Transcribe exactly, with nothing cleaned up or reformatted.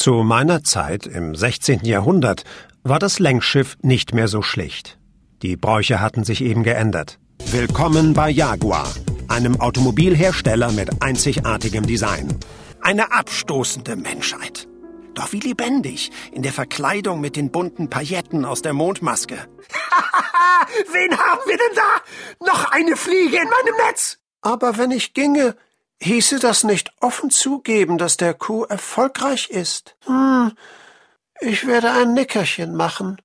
Zu meiner Zeit, im sechzehnten Jahrhundert, war das Längsschiff nicht mehr so schlicht. Die Bräuche hatten sich eben geändert. Willkommen bei Jaguar, einem Automobilhersteller mit einzigartigem Design. Eine abstoßende Menschheit. Doch wie lebendig in der Verkleidung mit den bunten Pailletten aus der Mondmaske. Wen haben wir denn da? Noch eine Fliege in meinem Netz! Aber wenn ich ginge, hieße das nicht offen zugeben, dass der Coup erfolgreich ist. Hm, ich werde ein Nickerchen machen.